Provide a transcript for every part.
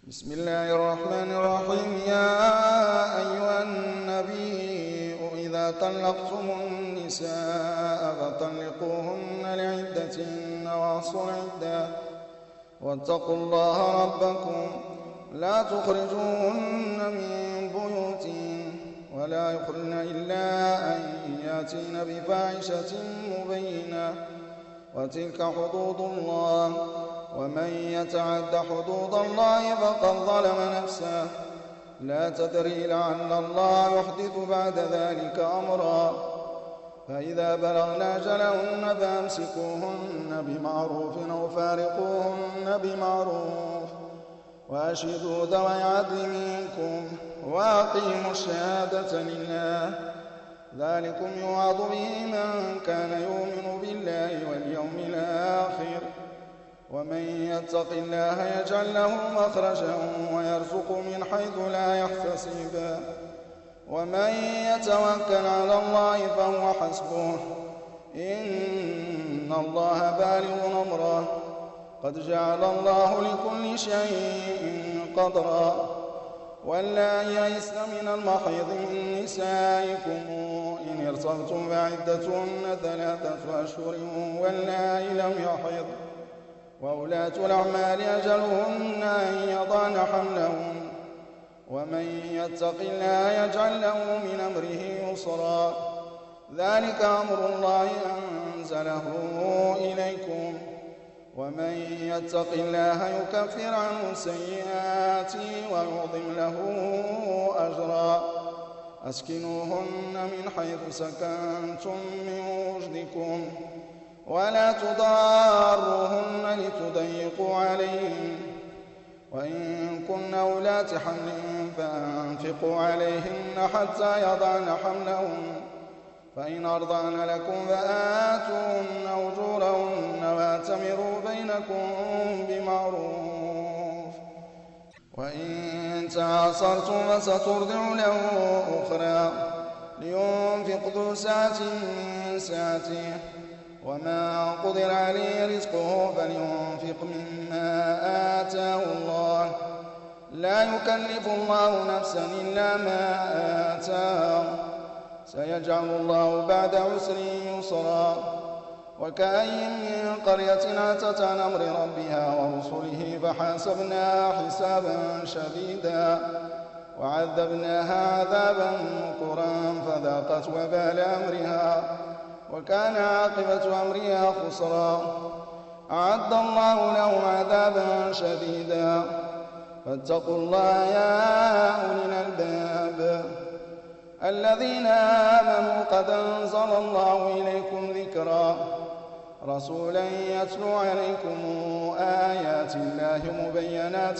بسم الله الرحمن الرحيم. يا أيها النبي إذا طلقتم النساء فطلقوهن لعدتهن وأحصوا العدة واتقوا الله ربكم لا تخرجوهن من بيوتهن ولا يخرجن إلا أن يأتين بفاحشة مبينة وتلك حدود الله ومن يتعد حدود الله فقد ظلم نفسه لا تدري لعل الله يحدث بعد ذلك أمرا. فإذا بلغن أجلهن فأمسكوهن بمعروف أو فارقوهن بمعروف وأشهدوا ذوي عدل منكم وأقيموا الشهادة لله ذلكم يوعظ به من كان يؤمن بالله واليوم الآخر ومن يتق الله يجعل له مخرجا ويرزقه من حيث لا يحتسب ومن يتوكل على الله فهو حسبه إن الله بالغ أمره قد جعل الله لكل شيء قدرا. واللائي يئسن من المحيض من نسائكم إن ارتبتم فعدتهن 3 أشهر واللائي لم يحضن وأولاة الأحمال أجلهن أن يضعن حملهن ومن يتق الله يجعل له من أمره يسرا ذلك أمر الله أنزله إليكم ومن يتق الله يكفر عنه سيئاته ويعظم له أجرا. أسكنوهن من حيث سكنتم من وجدكم ولا تضاروهن لتضيقوا عليهن وإن كن أولات حمل فأنفقوا عليهن حتى يضعن حملهن فإن أرضعن لكم فآتوهن أجورهن وأتمروا بينكم بمعروف وإن تعاصرتم فسترضع له أخرى لينفق ذو سعة من سعته وما قدر عليه رزقه فلينفق مما آتاه الله لا يكلف الله نفسا إلا ما آتاه سيجعل الله بعد عسر يسرا. وكأين من قرية عتت عن أمر ربها ورسله فحاسبناها حسابا شديدا وعذبناها عذابا نكرا فذاقت وبال أمرها وكان عاقبة أمرها خسرا. أعد الله لهم عذابا شديدا فاتقوا الله يا أولي الألباب الذين آمنوا قد أنزل الله إليكم ذكرا رسولا يتلو عليكم آيات الله مبينات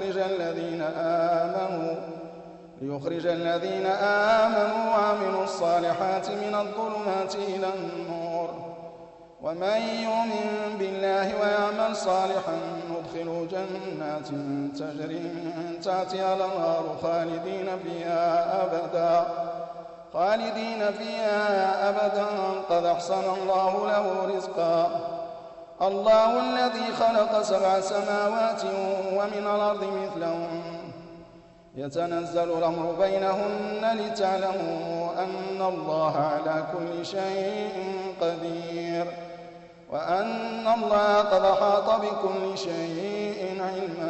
ليخرج الذين آمنوا وعملوا الصالحات من الظلمات إلى النور ومن يؤمن بالله ويعمل صالحا ندخله جنات تجري من تحتها الأنهار خالدين فيها أبدا قد أحسن الله له رزقا. الله الذي خلق 7 سماوات ومن الأرض مثلهم يتنزل الأمر بينهن لتعلموا أن الله على كل شيء قدير وأن الله قد أحاط بكل شيء علما.